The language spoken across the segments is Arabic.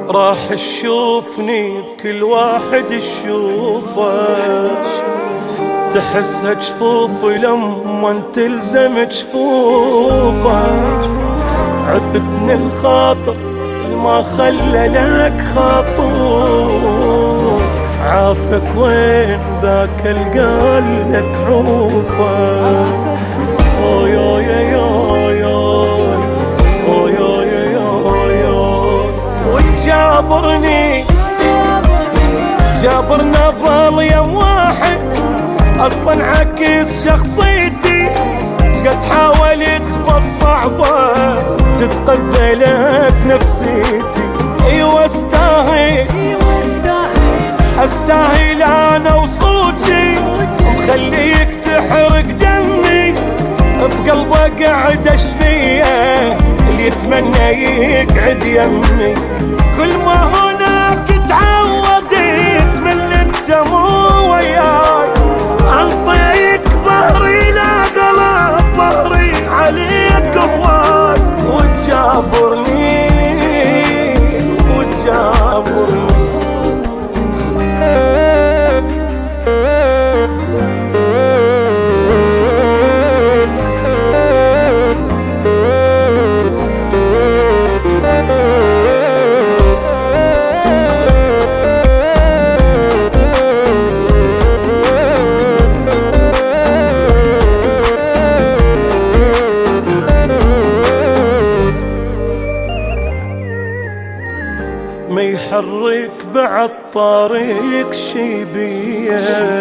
راح تشوفني بكل واحد تشوفه، تحسها جفوفي لما تلزم جفوفه. عفتني الخاطر ما خلى لك خاطور، عافك وين ذاك القال لك عوفه. وتجابرني جابرنا ظل يم واحد، اصلا عكس شخصيتي. قد حاولت بالصعبة تتقبلك نفسيتي. ايوه استاهل انا وصوتي، مخليك تحرق دمي بقلبه قاعد اشفيه، اللي يتمنى يقعد يمي. كل ما هناك تعود يتمنى انت مو وياي، انطيك ظهري لا غلط ظهري عليك هواي. وتجابرني ما يحرك بعد طريق شيبية،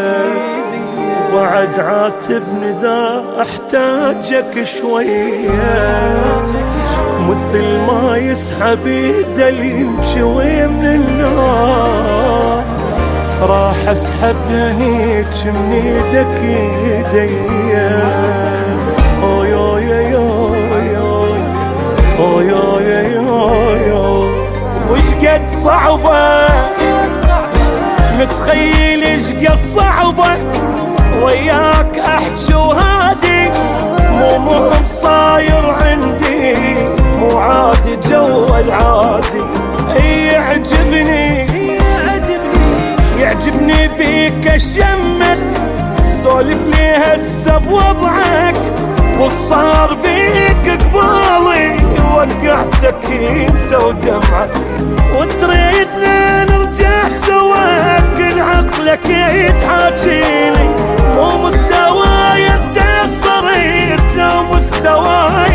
بعد عاتبني ذا احتاجك شوية. مثل ما يسحب يده اللي يمشي من النار، راح اسحبها هيك من ايدك ايديا. وشقد صعبة متخيل شقد صعبة وياك احجي وهادي. مو مهم صاير عندي، مو عادي جو العادي. يعجبني بيك الشمت، سولف لي هسه بوضعك والصار بيك قبالي. وقعتك انت ودمعك وتريدنا نرجع سوا، كل عقلك يتحاجيلي. مو مستواي انت صريت، لو مستواي